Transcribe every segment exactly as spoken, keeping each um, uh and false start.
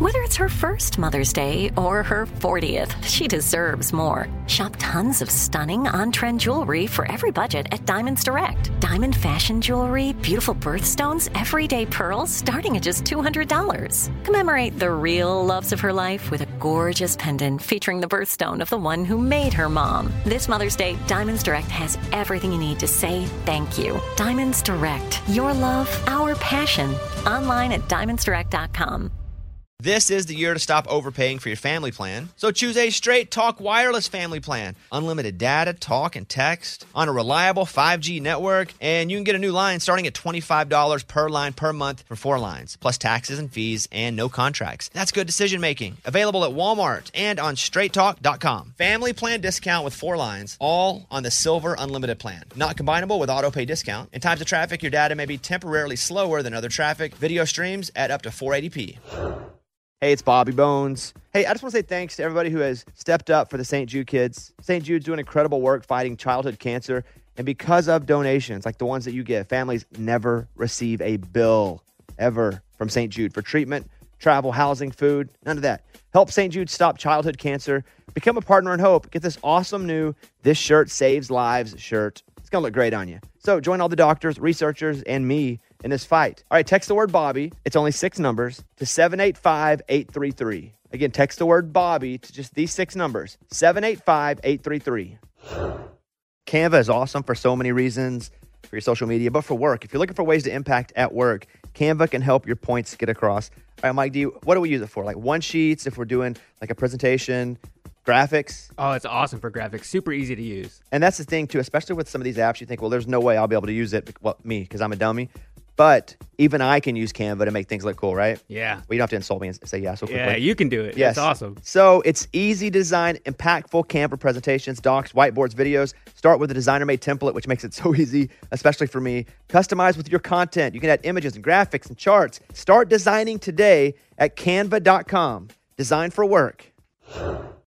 Whether it's her first Mother's Day or her fortieth, she deserves more. Shop tons of stunning on-trend jewelry for every budget at Diamonds Direct. Diamond fashion jewelry, beautiful birthstones, everyday pearls starting at just two hundred dollars. Commemorate the real loves of her life with a gorgeous pendant featuring the birthstone of the one who made her mom. This Mother's Day, Diamonds Direct has everything you need to say thank you. Diamonds Direct. Your love, our passion. Online at diamonds direct dot com. This is the year to stop overpaying for your family plan. So choose a Straight Talk Wireless family plan. Unlimited data, talk, and text on a reliable five G network. And you can get a new line starting at twenty-five dollars per line per month for four lines, plus taxes and fees and no contracts. That's good decision making. Available at Walmart and on straight talk dot com. Family plan discount with four lines, all on the Silver Unlimited plan. Not combinable with auto pay discount. In times of traffic, your data may be temporarily slower than other traffic. Video streams at up to four eighty p. Hey, it's Bobby Bones. Hey, I just want to say thanks to everybody who has stepped up for the Saint Jude kids. Saint Jude's doing incredible work fighting childhood cancer. And because of donations like the ones that you give, families never receive a bill ever from Saint Jude for treatment, travel, housing, food, none of that. Help Saint Jude stop childhood cancer. Become a partner in hope. Get this awesome new This Shirt Saves Lives shirt. It's going to look great on you. So join all the doctors, researchers, and me in this fight. All right, text the word Bobby. It's only six numbers to seven eight five, eight three three. Again, text the word Bobby to just these six numbers, seven eight five, eight three three. Canva is awesome for so many reasons, for your social media, but for work. If you're looking for ways to impact at work, Canva can help your points get across. All right, Mike, do you, what do we use it for? Like one sheets, if we're doing like a presentation, graphics? Oh, it's awesome for graphics. Super easy to use. And that's the thing, too, especially with some of these apps, you think, well, there's no way I'll be able to use it. Well, me, because I'm a dummy. But even I can use Canva to make things look cool, right? Yeah. Well, you don't have to insult me and say yeah so quickly. Yeah, you can do it. Yes. It's awesome. So it's easy design, impactful Canva presentations, docs, whiteboards, videos. Start with a designer-made template, which makes it so easy, especially for me. Customize with your content. You can add images and graphics and charts. Start designing today at canva dot com. Design for work. Here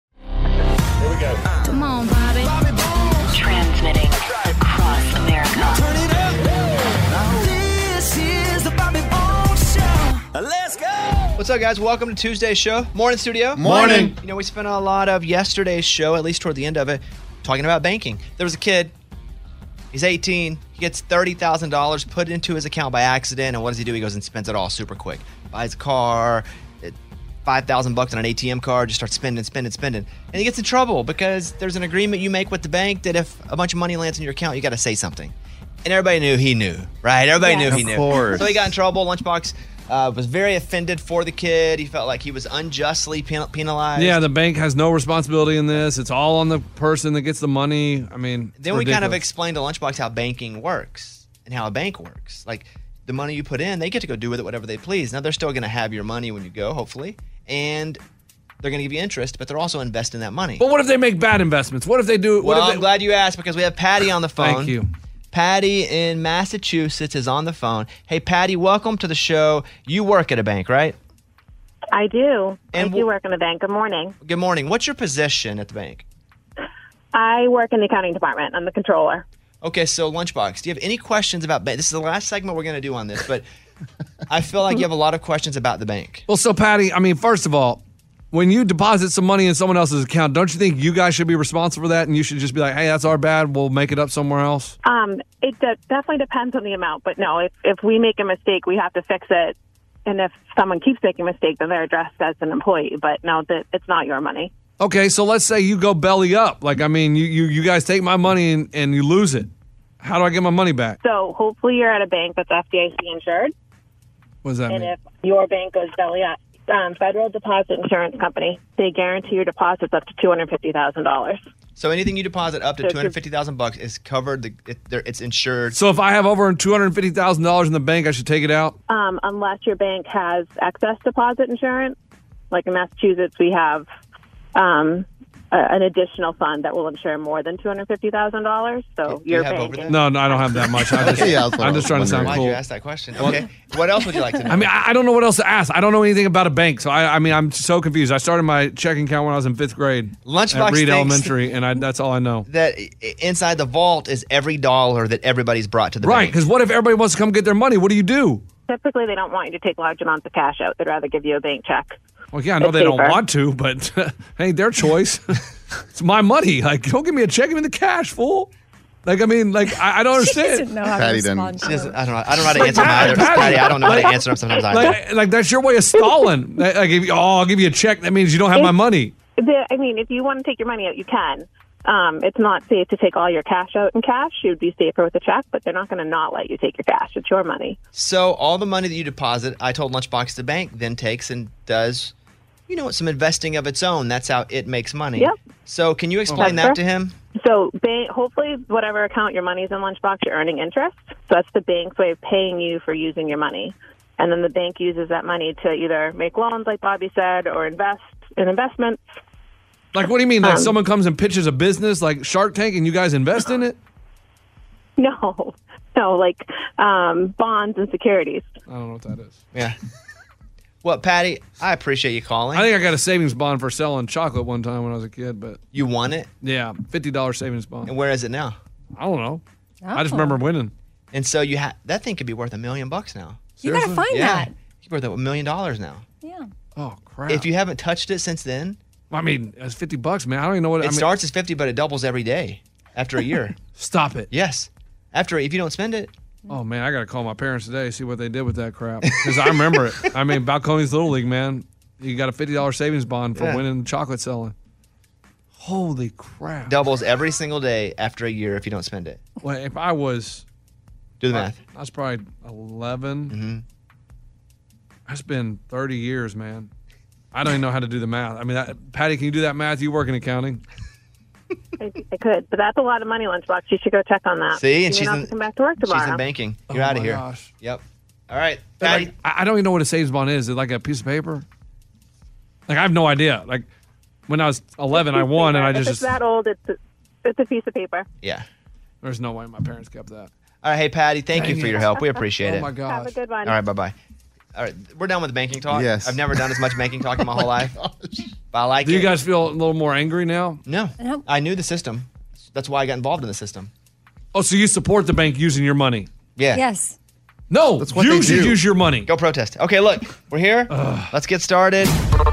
we go. Come on, Bobby. Bobby Bones. Transmitting across America. Turn it up. This is the Bobby Bones Show. Let's go. What's up, guys? Welcome to Tuesday's show. Morning, studio. Morning. You know, we spent a lot of yesterday's show, at least toward the end of it, talking about banking. There was a kid. He's eighteen. He gets thirty thousand dollars put into his account by accident. And what does he do? He goes and spends it all super quick. Buys a car, five thousand bucks on an A T M card, just starts spending, spending, spending. And he gets in trouble because there's an agreement you make with the bank that if a bunch of money lands in your account, you got to say something. And everybody knew he knew, right? Everybody Yes. knew he Of knew. course. So he got in trouble. Lunchbox uh, was very offended for the kid. He felt like he was unjustly pen- penalized. Yeah, the bank has no responsibility in this. It's all on the person that gets the money. I mean, Then we kind of explained to Lunchbox how banking works and how a bank works. Like, the money you put in, they get to go do with it whatever they please. Now, they're still going to have your money when you go, hopefully. And they're going to give you interest, but they're also investing that money. But what if they make bad investments? What if they do? What Well, if they, I'm glad you asked because we have Patty on the phone. Thank you. Patty in Massachusetts is on the phone. Hey, Patty, welcome to the show. You work at a bank, right? I do. And I do w- work in the bank. Good morning. Good morning. What's your position at the bank? I work in the accounting department. I'm the controller. Okay, so Lunchbox, do you have any questions about bank? This is the last segment we're going to do on this, but I feel like you have a lot of questions about the bank. Well, so Patty, I mean, first of all, when you deposit some money in someone else's account, don't you think you guys should be responsible for that? And you should just be like, hey, that's our bad. We'll make it up somewhere else. Um, it de- definitely depends on the amount, but no, if if we make a mistake, we have to fix it. And if someone keeps making a mistake, then they're addressed as an employee. But no, that it's not your money. Okay, so let's say you go belly up. Like, I mean, you, you, you guys take my money and, and you lose it. How do I get my money back? So hopefully you're at a bank that's F D I C insured. What does that And mean? if your bank goes belly up, um, Federal Deposit Insurance Company, they guarantee your deposits up to two hundred fifty thousand dollars. So anything you deposit up to So two hundred fifty thousand bucks is covered. The, it, there- it's insured. So if I have over two hundred fifty thousand dollars in the bank, I should take it out? Um, unless your bank has excess deposit insurance. Like in Massachusetts, we have um, a, an additional fund that will insure more than two hundred fifty thousand dollars. So Do you your have bank. over that? No, no, I don't have that much. I just, Yeah, I was I'm just trying to sound Why'd cool. you ask that question? Okay. What else would you like to know? I mean, I, I don't know what else to ask. I don't know anything about a bank, so I, I mean, I'm so confused. I started my checking account when I was in fifth grade Lunchbox at Reed thinks- Elementary, and I, that's all I know. that i- inside the vault is every dollar that everybody's brought to the Right, bank. because what if everybody wants to come get their money? What do you do? Typically, they don't want you to take large amounts of cash out. They'd rather give you a bank check. Well, yeah, I know It's they don't safer. want to, but hey, their choice. It's my money. Like, don't give me a check, give me the cash, fool. Like, I mean, like, I, I don't She understand. doesn't know how Patty to didn't- respond. She to doesn't- it. I don't know. I don't know how to Like, answer them Patty, either. Patty, Patty, I don't know how to like- answer them sometimes either. Like, like that's your way of stalling. Like, like if you, oh, I'll give you a check. That means you don't have my If- money. The, I mean, if you want to take your money out, you can. Um, it's not safe to take all your cash out in cash. It would be safer with a check, but they're not going to not let you take your cash. It's your money. So all the money that you deposit, I told Lunchbox the bank then takes and does, you know, some investing of its own. That's how it makes money. Yep. So can you explain That's that fair. to him? So, bank, hopefully, whatever account your money's in Lunchbox, you're earning interest. So that's the bank's way of paying you for using your money. And then the bank uses that money to either make loans, like Bobby said, or invest in investments. Like, what do you mean? Like, Um, someone comes and pitches a business like Shark Tank and you guys invest in it? No, no, like um, bonds and securities. I don't know what that is. Yeah. Well, Patty, I appreciate you calling. I think I got a savings bond for selling chocolate one time when I was a kid, but you won it? yeah, fifty dollars savings bond. And where is it now? I don't know. I just Oh. remember winning. And so you ha- that thing could be worth a million bucks now. You gotta Seriously? find Yeah. that. It's worth a million dollars now. Yeah. Oh, crap. If you haven't touched it since then, I mean, it's fifty bucks, man. I don't even know what it I mean. starts as fifty, but it doubles every day after a year. Stop it. Yes. After, if you don't spend it, Oh, man, I got to call my parents today, see what they did with that crap. Because I remember it. I mean, Balcones Little League, man. You got a fifty dollars savings bond for Yeah. winning the chocolate selling. Holy crap. doubles every single day after a year if you don't spend it. Well, if I was, Do the math. I was probably eleven. Mm-hmm. That's been thirty years, man. I don't even know how to do the math. I mean, that, Patty, can you do that math? You work in accounting. I, I could, but that's a lot of money, Lunchbox. You should go check on that. See, and you she's may not in- have to come back to work She's tomorrow. in banking. You're Oh out of my here. gosh. Yep. All right, But, Patty. like, I I don't even know what a savings bond is. Is it like a piece of paper? Like, I have no idea. Like, when I was eleven, I won, and I if just, it's just that old, it's a, it's a piece of paper. yeah. there's no way my parents kept that. All right, hey, Patty, thank you Dang for it. your help. We appreciate Oh it. my Have gosh. a good one. All right, bye-bye. All right, we're done with banking talk. Yes. I've never done as much banking talk in my whole life. But I like Do it. you guys feel a little more angry now? No. Nope. I knew the system. That's why I got involved in the system. Oh, so you support the bank using your money? Yeah. Yes. No, That's what you they should do. use your money. Go protest. Okay, look, we're here. Let's get started.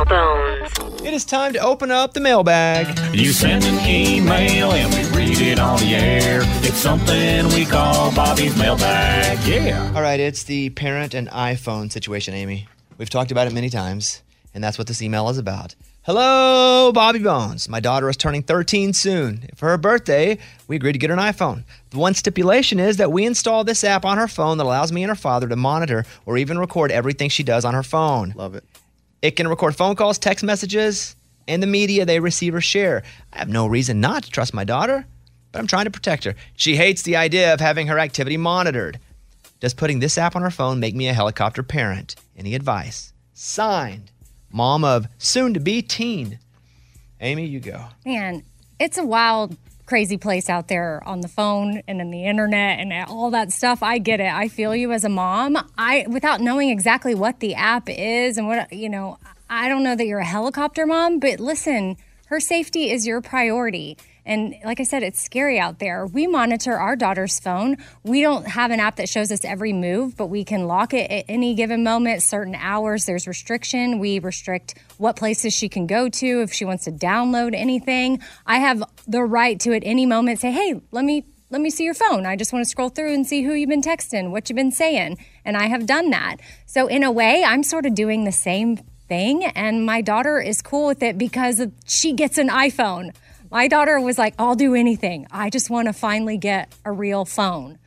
It is time to open up the mailbag. You send an email and we read it on the air. It's something we call Bobby's mailbag. Yeah. All right, it's the parent and iPhone situation, Amy. We've talked about it many times, and that's what this email is about. Hello, Bobby Bones. My daughter is turning thirteen soon. For her birthday, we agreed to get her an iPhone. The one stipulation is that we install this app on her phone that allows me and her father to monitor or even record everything she does on her phone. Love it. It can record phone calls, text messages, and the media they receive or share. I have no reason not to trust my daughter, but I'm trying to protect her. She hates the idea of having her activity monitored. Does putting this app on her phone make me a helicopter parent? Any advice? Signed, mom of soon-to-be teen. Amy, you go. Man, it's a wild, crazy place out there on the phone and in the internet and all that stuff. I get it. I feel you as a mom. I, without knowing exactly what the app is and what, you know, I don't know that you're a helicopter mom, but listen, her safety is your priority. And like I said, it's scary out there. We monitor our daughter's phone. We don't have an app that shows us every move, but we can lock it at any given moment, certain hours. There's restriction. We restrict what places she can go to if she wants to download anything. I have the right to at any moment say, hey, let me let me see your phone. I just want to scroll through and see who you've been texting, what you've been saying. And I have done that. So in a way, I'm sort of doing the same thing. And my daughter is cool with it because she gets an iPhone. My daughter was like, I'll do anything. I just want to finally get a real phone.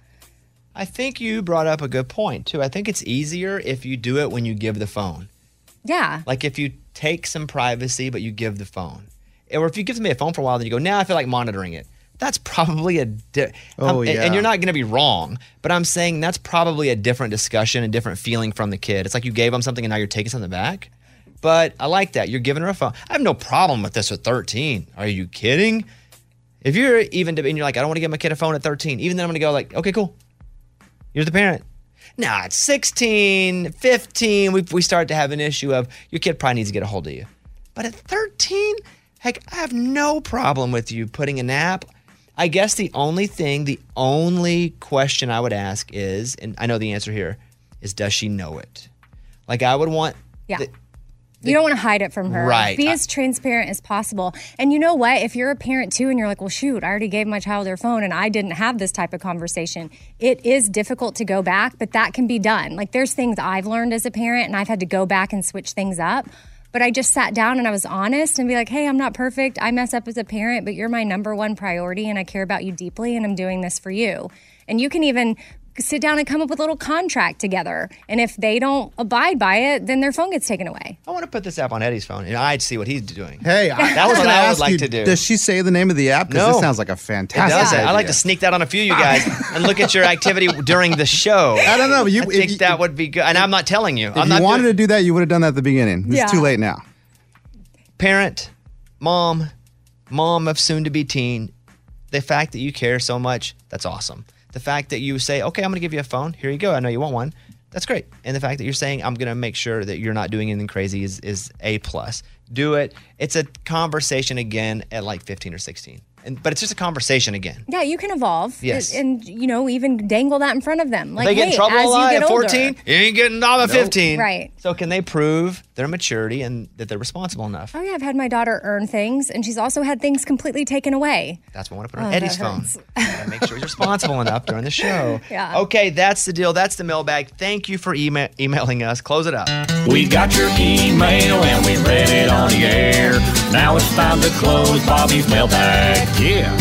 I think you brought up a good point, too. I think it's easier if you do it when you give the phone. Yeah. Like if you take some privacy, but you give the phone. Or if you give me a phone for a while, then you go, now I feel like monitoring it. That's probably a... Di- Oh, um, and- yeah. And you're not going to be wrong, but I'm saying that's probably a different discussion, a different feeling from the kid. It's like you gave them something and now you're taking something back. But I like that. You're giving her a phone. I have no problem with this at thirteen. Are you kidding? If you're even, and you're like, I don't want to give my kid a phone at thirteen, even then I'm going to go like, okay, cool. You're the parent. Nah, at sixteen, fifteen, we, we start to have an issue of your kid probably needs to get a hold of you. But at thirteen, heck, I have no problem with you putting an app. I guess the only thing, the only question I would ask is, and I know the answer here, is does she know it? Like I would want... Yeah. The, You don't want to hide it from her. Right. Be as transparent as possible. And you know what? If you're a parent too and you're like, well, shoot, I already gave my child their phone and I didn't have this type of conversation, it is difficult to go back, but that can be done. Like there's things I've learned as a parent and I've had to go back and switch things up. But I just sat down and I was honest and be like, hey, I'm not perfect. I mess up as a parent, but you're my number one priority and I care about you deeply and I'm doing this for you. And you can even sit down and come up with a little contract together. And if they don't abide by it, then their phone gets taken away. I want to put this app on Eddie's phone, and I'd see what he's doing. Hey, I, that was what gonna I would ask like you, to do. Does she say the name of the app? Because No. this sounds like a It fantastic doesn't. idea. I like to sneak that on a few of you guys and look at your activity during the show. I don't know. You, I think if, that would be good. And I'm not telling you. If I'm you not wanted doing- to do that, you would have done that at the beginning. It's Yeah. too late now. Parent, mom, mom of soon-to-be teen, the fact that you care so much, that's awesome. The fact that you say, okay, I'm going to give you a phone. Here you go. I know you want one. That's great. And the fact that you're saying, I'm going to make sure that you're not doing anything crazy is, is A plus. Do it. It's a conversation again at like fifteen or sixteen. And, but it's just a conversation again. Yeah, you can evolve. Yes. And, and, you know, even dangle that in front of them. Like, they get hey, in trouble as a lot you get at older- fourteen. You ain't getting off at fifteen. Right. So can they prove their maturity and that they're responsible enough? Oh, yeah, I've had my daughter earn things, and she's also had things completely taken away. That's what I want to put on Oh, that Eddie's phone. hurts. Gotta make sure he's responsible enough during the show. Yeah. Okay, that's the deal. That's the mailbag. Thank you for ema- emailing us. Close it up. We got your email and we read it on the air. Now it's time to close Bobby's mailbag. Yeah.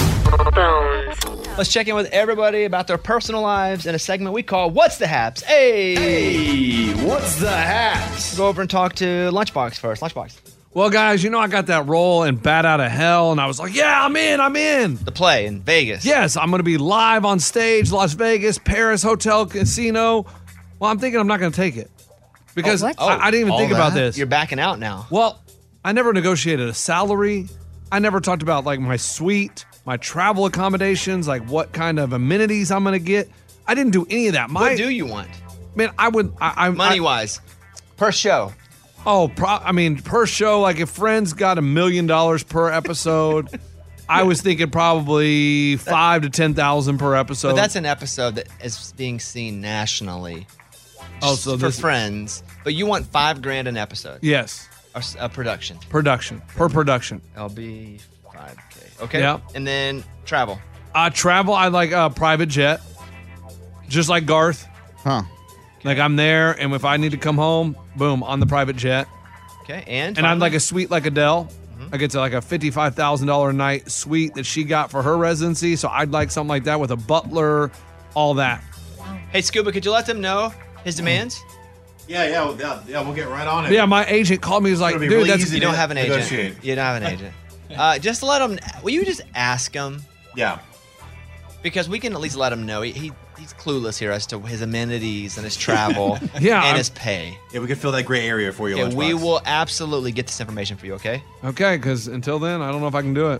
Let's check in with everybody about their personal lives in a segment we call What's the Haps? Hey! Hey, what's the haps? Go over and talk to Lunchbox first. Lunchbox. Well, guys, you know I got that role in Bat Out of Hell, and I was like, yeah, I'm in, I'm in. The play in Vegas. Yes, I'm going to be live on stage, Las Vegas, Paris, Hotel, Casino. Well, I'm thinking I'm not going to take it because Oh, what? I, I didn't even all think about that? this. You're backing out now. Well, I never negotiated a salary. I never talked about like my suite, my travel accommodations, like what kind of amenities I'm going to get. I didn't do any of that. My, What do you want? Man, I would. I, I Money I, wise, per show. Oh, pro, I mean, per show, like if Friends got a million dollars per episode, I was thinking probably five to ten thousand per episode. But that's an episode that is being seen nationally. Oh, so for this- Friends. But you want five grand an episode. yes, A, a production. production per production. L B five K. Okay. Yeah. And then travel. Uh, travel, I like a private jet, just like Garth. Huh. Like I'm there, and if I need to come home, boom, on the private jet. Okay. And And I'm finally? like a suite like Adele. I get to like a fifty-five thousand dollars a night suite that she got for her residency. So I'd like something like that with a butler, all that. Hey, Scuba, could you let them know his demands? Yeah, yeah, well, yeah, yeah, we'll get right on it. Yeah, my agent called me. He was like, It'll be dude, really that's easy You to don't have an agent. negotiate. You don't have an agent. Uh, just let him. Will you just ask him? Yeah. Because we can at least let him know. He, he he's clueless here as to his amenities and his travel Yeah, and I'm- his pay. Yeah, we can fill that gray area for you. Okay, we Lunchbox. will absolutely get this information for you, okay? okay, because until then, I don't know if I can do it.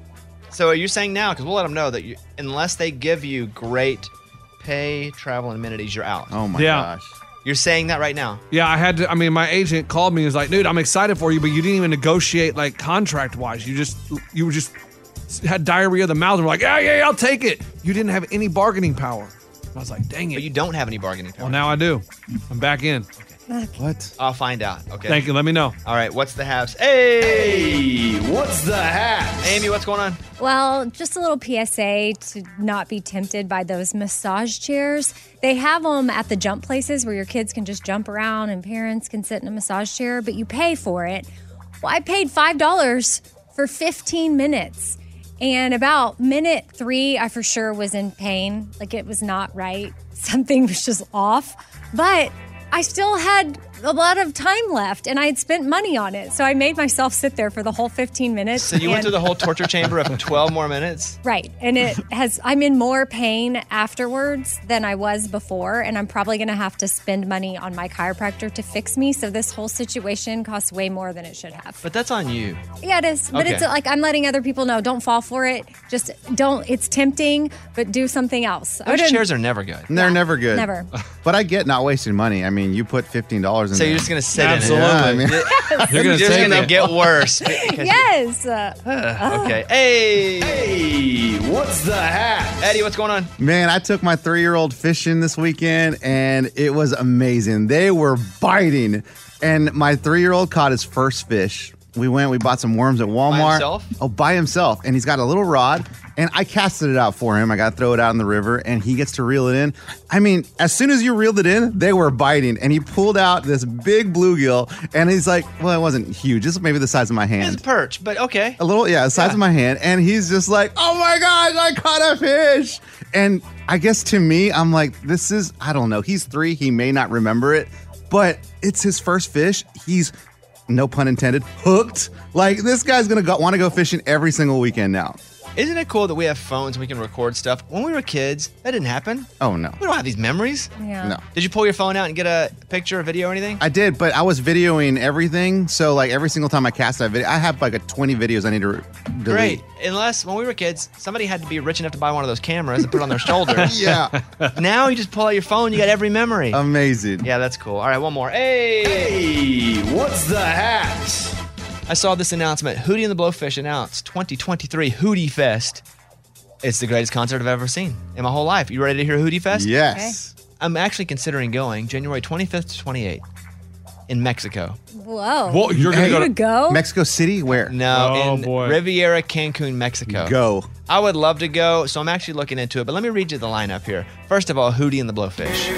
So you're saying now, because we'll let them know that you, unless they give you great pay, travel, and amenities, you're out. Oh my Yeah. gosh. You're saying that right now. Yeah, I had to. I mean, my agent called me. He was like, dude, I'm excited for you, but you didn't even negotiate like contract wise. You just, you were just had diarrhea of the mouth and were like, yeah, yeah, yeah, I'll take it. You didn't have any bargaining power. I was like, dang But it. you don't have any bargaining power. Well, now I do. I'm back in. What? I'll find out, okay? Thank you. Let me know. All right, what's the haps? Hey! Hey, what's the haps? Amy, what's going on? Well, just a little P S A to not be tempted by those massage chairs. They have them at the jump places where your kids can just jump around and parents can sit in a massage chair, but you pay for it. Well, I paid five dollars for fifteen minutes. And about minute three, I for sure was in pain. Like it was not right. Something was just off. But I still had a lot of time left and I had spent money on it. So I made myself sit there for the whole fifteen minutes. So you went and- through the whole torture chamber of twelve more minutes? Right. And it has, I'm in more pain afterwards than I was before. And I'm probably going to have to spend money on my chiropractor to fix me. So this whole situation costs way more than it should have. But that's on you. Yeah, it is. But Okay. it's like I'm letting other people know don't fall for it. Just don't, it's tempting, but do something else. I Those wouldn't- chairs are never good. And they're never good. Never. But I get not wasting money. I mean, you put fifteen dollars in So there. you're just going to sit Absolutely. Yeah, I in mean, it? You're gonna You're take going to it. get worse. because- Yes. Uh, Okay. Hey! Hey, what's the haps? Eddie, what's going on? man, I took my three-year-old fishing this weekend, and it was amazing. They were biting And my three-year-old caught his first fish. We went, we bought some worms at Walmart. himself? Oh, by himself. And he's got a little rod. And I casted it out for him. I got to throw it out in the river, and he gets to reel it in. I mean, as soon as you reeled it in, they were biting. And he pulled out this big bluegill, and he's like, well, it wasn't huge. Just maybe the size of my hand. It's a perch, but okay. A little, yeah, the size Yeah. of my hand. And he's just like, oh my gosh, I caught a fish. And I guess to me, I'm like, this is, I don't know. He's three. He may not remember it, but it's his first fish. He's, no pun intended, hooked. Like, this guy's going to go, want to go fishing every single weekend now. Isn't it cool that we have phones and we can record stuff? When we were kids, that didn't happen. Oh, no. We don't have these memories. Yeah. No. Did you pull your phone out and get a picture or video or anything? I did, but I was videoing everything. So, like, every single time I cast that video, I have like a twenty videos I need to re- delete. Great. Unless when we were kids, somebody had to be rich enough to buy one of those cameras and put it on their shoulder. Yeah. Now you just pull out your phone, you got every memory. Amazing. Yeah, that's cool. All right, one more. Hey! Hey, what's the hat? I saw this announcement. Hootie and the Blowfish announced twenty twenty-three Hootie Fest. It's the greatest concert I've ever seen in my whole life. You ready to hear Hootie Fest? Yes. I'm actually considering going January twenty-fifth to twenty-eighth in Mexico. Whoa. Whoa, you're gonna Hey, go to go? Mexico City? Where? No, Oh, in boy. Riviera, Cancun, Mexico. Go. I would love to go, so I'm actually looking into it. But let me read you the lineup here. First of all, Hootie and the Blowfish.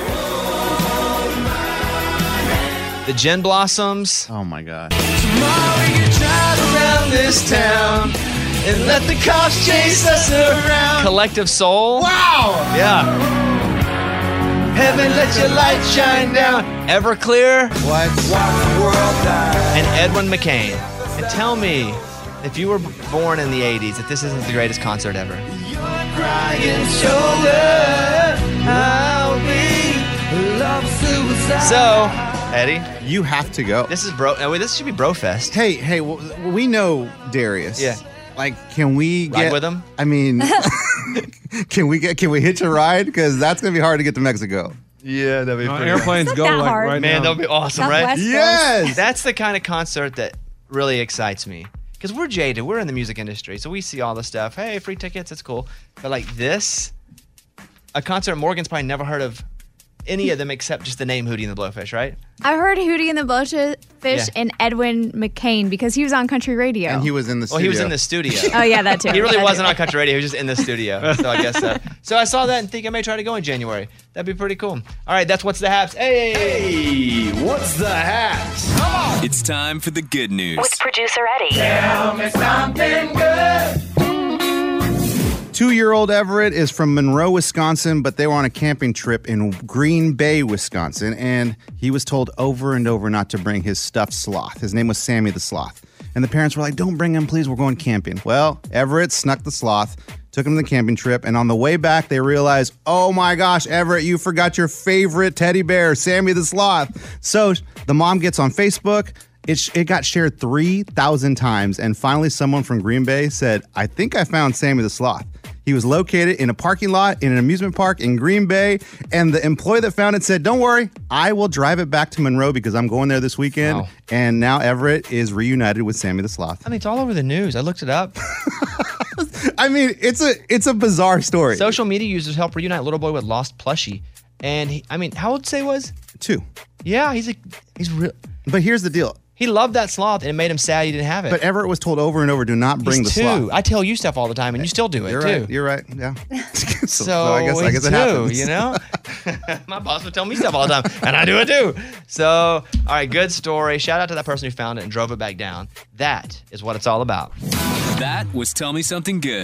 The Gin Blossoms. Oh my God. Around this town and let the cops chase us around. Collective Soul. Wow. Yeah. Heaven, let your light shine down. Everclear. What? And Edwin McCain. And tell me, if you were born in the eighties, that this isn't the greatest concert ever. So, Eddie, You have to go. this is bro. No, wait, this should be Brofest. Hey, hey, w- we know Darius. Yeah. Like, can we Ride get with him? I mean, can we get? Can we hitch a ride? Because that's gonna be hard to get to Mexico. Yeah, that'd be No, airplanes Not go that like hard. right Man, now. that would be awesome, right? Southwest goes. Yes. That's the kind of concert that really excites me. Because we're jaded. We're in the music industry. So we see all the stuff. Hey, free tickets. It's cool. But like this, a concert Morgan's probably never heard of any of them except just the name Hootie and the Blowfish, right? I heard Hootie and the Blowfish Yeah. and Edwin McCain because he was on country radio. And he was in the Well, studio. he was in the studio. Oh, yeah, that too. He really That wasn't too. on country radio. He was just in the studio. So I guess so. So I saw that and think I may try to go in January. That'd be pretty cool. All right, that's What's the Haps. Hey! Hey, what's the hat? It's time for the good news. With producer Eddie. Tell me something good. Two-year-old Everett is from Monroe, Wisconsin, but they were on a camping trip in Green Bay, Wisconsin, and he was told over and over not to bring his stuffed sloth. His name was Sammy the Sloth. And the parents were like, don't bring him, please, we're going camping. Well, Everett snuck the sloth, took him to the camping trip, and on the way back, they realized, oh my gosh, Everett, you forgot your favorite teddy bear, Sammy the Sloth. So the mom gets on Facebook. It, sh- it got shared three thousand times, and finally someone from Green Bay said, I think I found Sammy the Sloth. He was located in a parking lot in an amusement park in Green Bay, and the employee that found it said, don't worry, I will drive it back to Monroe because I'm going there this weekend. Wow. And now Everett is reunited with Sammy the Sloth. I mean, it's all over the news. I looked it up. I mean, it's a it's a bizarre story. Social media users help reunite little boy with lost plushie. And he, I mean, how old say was? Two. Yeah, he's a, he's real. But here's the deal. He loved that sloth, and it made him sad he didn't have it. But Everett was told over and over, do not bring He's the two. sloth. I tell you stuff all the time, and you still do it You're too. right. You're right. Yeah. so, So, so I guess I he's guess it two, happens. you know? My boss would tell me stuff all the time, and I do it too. So, all right, good story. Shout out to that person who found it and drove it back down. That is what it's all about. That was Tell Me Something Good.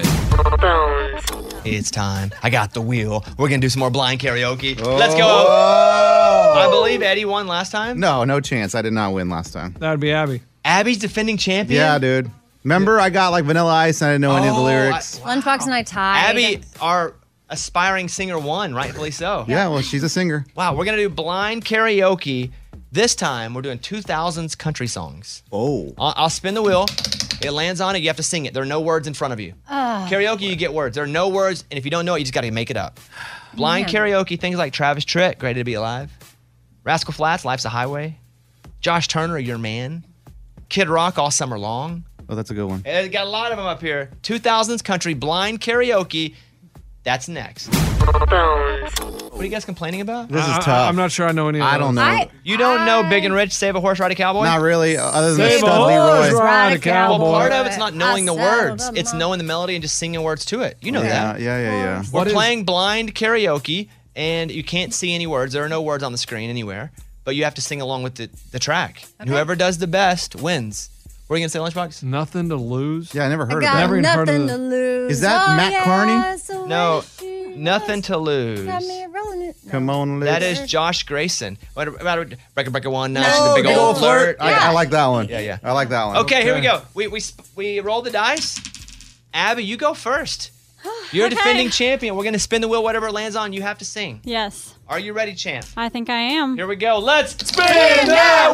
It's time. I got the wheel. We're going to do some more blind karaoke. Let's go. Oh. I believe Eddie won last time. No, no chance. I did not win last time. That would be Abby. Abby's defending champion? Yeah, dude. Remember, I got like Vanilla Ice and I didn't know any of the Oh, lyrics. Lunchbox and I tied. Abby, our aspiring singer, won, rightfully so. Yeah, well, she's a singer. Wow, we're going to do blind karaoke. This time, we're doing two thousands country songs. Oh. I'll, I'll spin the wheel. It lands on it. You have to sing it. There are no words in front of you. Ugh. Karaoke, you get words. There are no words, and if you don't know it, you just got to make it up. Blind Man. karaoke, things like Travis Tritt, Ready to Be Alive. Rascal Flatts, Life's a Highway. Josh Turner, Your Man. Kid Rock, All Summer Long. Oh, that's a good one. And got a lot of them up here. two thousands country blind karaoke. That's next. What are you guys complaining about? This is I- I- tough. I'm not sure I know any of I don't know. I- You don't know Big and Rich, Save a Horse, Ride a Cowboy? Not really, other than the Save a stud horse, Leroy. ride a cowboy. Well, part of it's not knowing I the saddled words. a It's mon- knowing the melody and just singing words to it. You know Yeah, that. yeah, yeah, yeah. We're What is- playing blind karaoke, and you can't see any words. There are no words on the screen anywhere, but you have to sing along with the, the track. And whoever does the best wins. What are you going to say, Lunchbox? Nothing to lose. Yeah, I never heard Got of Never that. even heard of nothing the- to lose. Is that Oh, Matt yeah, Carney? so No, she nothing to lose. got me rolling it. No. Come on, That let's- is Josh Grayson. What about Breaker Breaker One? Now No, she's the big, big old old flirt. I, I like that one. Yeah, yeah. I like that one. Okay, here we Okay. go. We we sp- we roll the dice. Abby, you go first. You're a defending champion. We're gonna spin the wheel. Whatever it lands on, you have to sing. Yes, Are you ready, champ? I think I am. Here we go. Let's spin that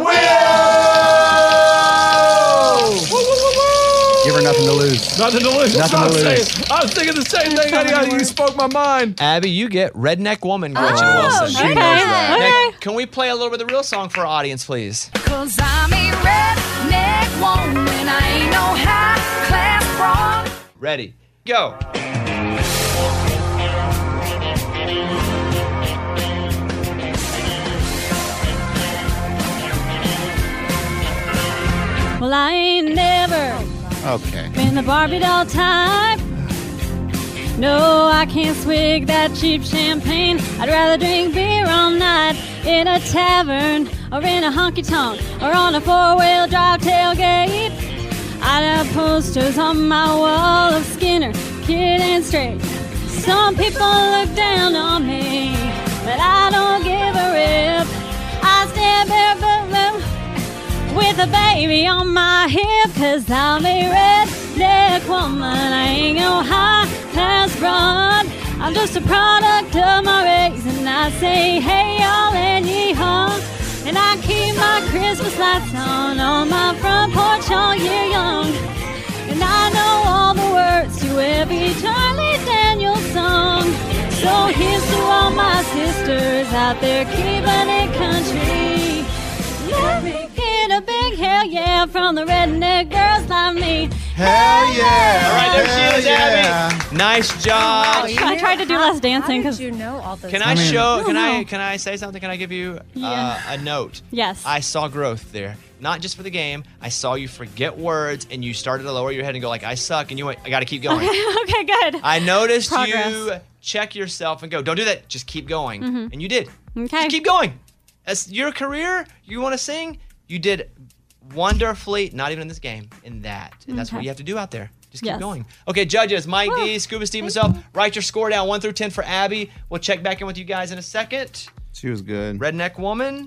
Give her nothing to lose. Nothing to lose. That's Nothing what to I'm lose. saying. I was thinking the same thing. Eddie. You spoke my mind. Abby, you get Redneck Woman, Gretchen Oh, Wilson. She knows that. Now, can we play a little bit of the real song for our audience, please? Cause I'm a redneck woman. I ain't no high class broad. Ready? Go. Well, I ain't never Okay. been the Barbie doll type. No, I can't swig that cheap champagne. I'd rather drink beer all night in a tavern or in a honky tonk or on a four-wheel drive tailgate. I'd have posters on my wall of Skinner, Kid and Straight. Some people look down on me, but I don't give a rip. I stand barefoot with a baby on my hip, cause I'm a redneck woman. I ain't no high class broad. I'm just a product of my race, and I say hey y'all and yee-haw. And I keep my Christmas lights on on my front porch all year long. And I know all the words to every Charlie Daniels song. So here's to all my sisters out there keeping it country. Let me get a big hell yeah from the redneck girls like me. Hell yeah. All right, there she Hell is, yeah. Abby. Nice job. I tried to do less dancing How because did you know all those? Can I, mean- show? I Can don't I? know. Can I say something? Can I give you uh, Yeah. a note? Yes. I saw growth there. Not just for the game. I saw you forget words and you started to lower your head and go like, "I suck," and you went, "I got to keep going." Okay, good. I noticed Progress. you check yourself and go, "Don't do that. Just keep going." Mhm. And you did. Okay. Just keep going. As your career, you want to sing, you did wonderfully. Not even in this game, in that, and that's what Okay. you have to do out there. Just keep Yes. going. Okay, judges, Mike D, Scuba Steve, myself. Write your score down, one through ten for Abby. We'll check back in with you guys in a second. She was good. Redneck Woman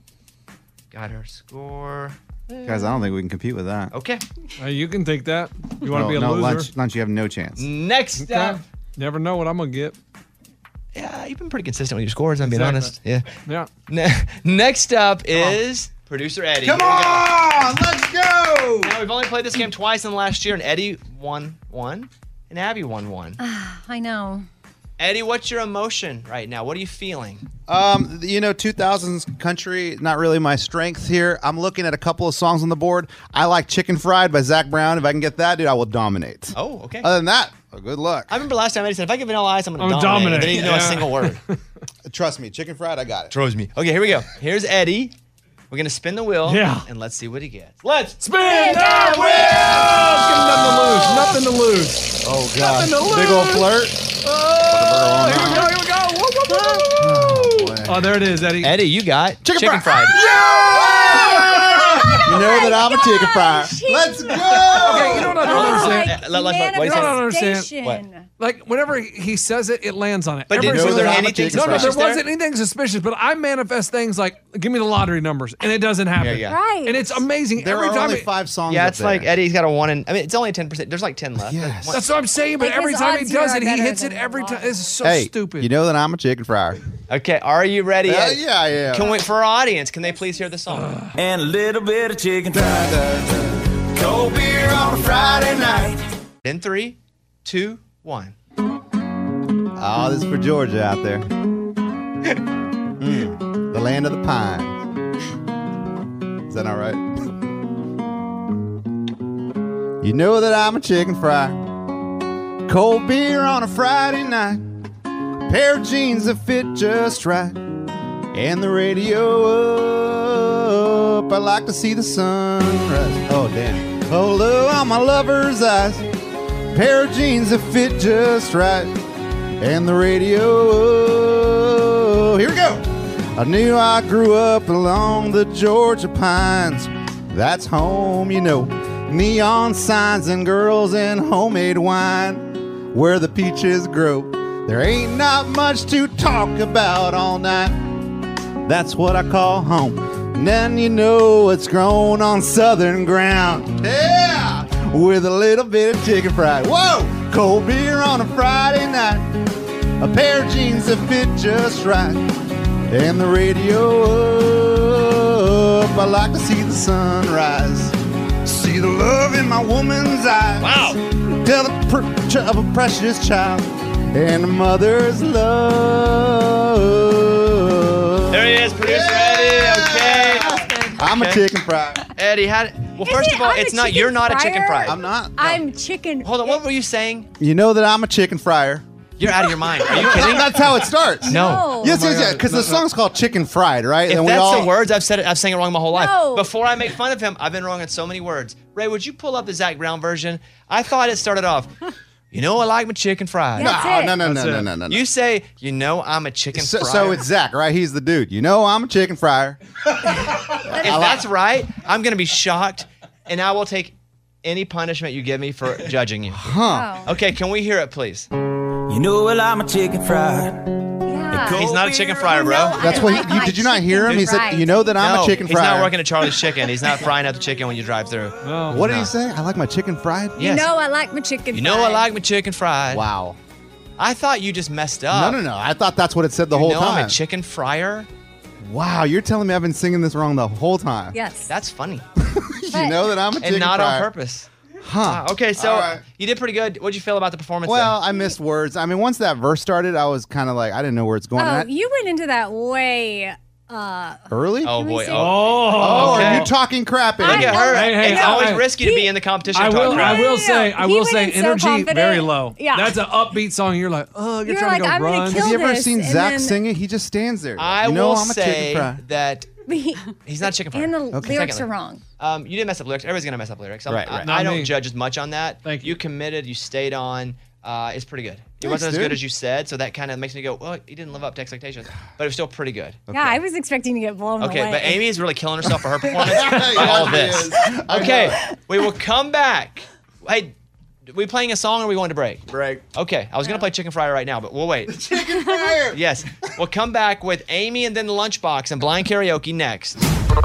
got her score. Guys, I don't think we can compete with that. Okay. Uh, you can think that. You want to no, be a no, loser? Lunch, lunch, you have no chance. Next Okay. up. Never know what I'm gonna get. Yeah, you've been pretty consistent with your scores, I'm being Exactly. honest. Yeah. Yeah. Ne- Next up is producer Eddie. Come Here we go. on, let's go. Now, we've only played this game twice in the last year, and Eddie won one, and Abby won one. I know. Eddie, what's your emotion right now? What are you feeling? Um, you know, two thousands country, not really my strength here. I'm looking at a couple of songs on the board. I like Chicken Fried by Zach Brown. If I can get that, dude, I will dominate. Oh, okay. Other than that, well, good luck. I remember last time Eddie said, if I get Vanilla Ice, I'm going to I'm dominate. dominate, They didn't know a yeah. single word. Trust me, Chicken Fried, I got it. Trust me. Okay, here we go. Here's Eddie. We're going to spin the wheel. Yeah. And let's see what he gets. Let's Spin that wheel! Nothing to lose. Nothing to lose. Oh, God. Nothing to Big old lose. flirt. Oh, here we go. Here we go. Whoa, whoa, whoa, whoa, whoa. boy. Oh, there it is, Eddie. Eddie, you got Chicken chicken fried. fried. You know that I'm a chicken fried. Let's go. Okay, you know what I don't understand? Uh, let- let's- what- what You he know what I don't said. understand? Manifestation. Like, whenever he says it, it lands on it. But Every did, know was single- there that I'm a anything chicken No, no, suspicious there there? wasn't anything suspicious, but I manifest things like, give me the lottery numbers, and it doesn't happen. Yeah, yeah. Right. And it's amazing. There every are time only it- five songs. Yeah, up it's there. like Eddie's got a one in. I mean, it's only a ten percent. There's like ten left. Yes. That's what I'm saying, but Like, every his time he odds does here it, are he better hits it than every a time. lot. This is so Hey, stupid. you know that I'm a chicken fryer. Okay, are you ready? Uh, Eddie? yeah, yeah. Can we, for our audience, can they please hear the song? And a little bit of chicken fried. Cold beer on a Friday night. In three, two, one. Oh, this is for Georgia out there. Mm, the land of the pines. Is that all right? You know that I'm a chicken fry. Cold beer on a Friday night. pair of jeans that fit just right, and the radio up. I like to see the sunrise. Oh, damn. Hello, on my lover's eyes. Pair of jeans that fit just right, and the radio. Here we go. I knew I grew up along the Georgia pines. That's home, you know. Neon signs and girls and homemade wine, where the peaches grow. There ain't not much to talk about all night. That's what I call home. And then you know it's grown on southern ground. Yeah! With a little bit of chicken fried. Whoa! Cold beer on a Friday night. A pair of jeans that fit just right. And the radio up. I like to see the sunrise. See the love in my woman's eyes. Wow. Tell the pr- of a precious child and a mother's love. There he is, producer Eddie. Okay. I'm Okay. a chicken fry. Eddie, how did, well, first it? of all, I'm a it's not, chicken you're not a chicken fryer? fry. I'm not. I'm chicken. Hold on, what were you saying? You know that I'm a chicken fryer. You're out of your mind. Are you kidding? That's how it starts. No. Yes, Oh my yes, yes. God. Because No, the song's called Chicken Fried, right? If and that's we all, the words, I've said it. I've sang it wrong my whole life. No. Before I make fun of him, I've been wrong on so many words. Ray, would you pull up the Zach Brown version? I thought it started off, you know, I like my chicken fried. That's no, it. no, no, no, That's no, it. no, no, no. You say, you know, I'm a chicken So, fryer. so it's Zach, right? He's the dude. You know I'm a chicken fryer. if that's right, I'm going to be shocked, and I will take any punishment you give me for judging you. Huh. Oh. Okay, can we hear it, please? You know, well, I'm a chicken fried. Yeah. He's not a chicken fryer, bro. No, That's I what like he, you, my did you not hear him? chicken He said, fried. you know that I'm no, a chicken he's fryer. not working at Charlie's Chicken. He's not frying up the chicken when you drive through. Oh. What did No. he say? I like my chicken fried? You Yes. know I like my chicken You know I fried. like my chicken fried. Wow. I thought you just messed up. No, no, no. I thought that's what it said the you whole know time. I'm a chicken fryer? Wow, you're telling me I've been singing this wrong the whole time. Yes. That's funny. You know that I'm a chicken and not fryer. on purpose. Huh. Wow, okay, so All right. you did pretty good. What'd you feel about the performance? Well, I missed words. I mean, once that verse started, I was kind of like, I didn't know where it's going. Oh, And I- you went into that way. Uh, early? Oh, boy. see. Oh, Oh, okay. are you talking crap? Look at her. Hey, hey, it's I- always I- risky to be in the competition. I and will. talk I crap. will say. I He will went say. in so Energy confident. very low. Yeah. That's an upbeat song. You're like, oh, you're, You're trying like, to go I'm gonna run. kill Have you ever this, seen and Zach then- sing it? He just stands there. I you know will I'm a say chicken fry. that he- he's not a chicken fryer. and the Okay. lyrics Secondly. are wrong. Um, you didn't mess up lyrics. Everybody's gonna mess up lyrics. I'm- Right, I, right. I Not don't me. judge as much on that. Thank you. You committed. You stayed on. Uh, it's pretty good. It Thanks, wasn't as dude. good as you said, so that kind of makes me go, well, he didn't live up to expectations, but it was still pretty good. Yeah, I was expecting to get blown Okay, away. but Amy is really killing herself for her performance by Yeah, all she this. is. I Okay, know. we will come back. Hey, are we playing a song or are we going to break? Break. Okay, I was going to play Chicken Fryer right now, but we'll wait. Chicken fryer. Yes, we'll come back with Amy and then the Lunchbox and Blind Karaoke next.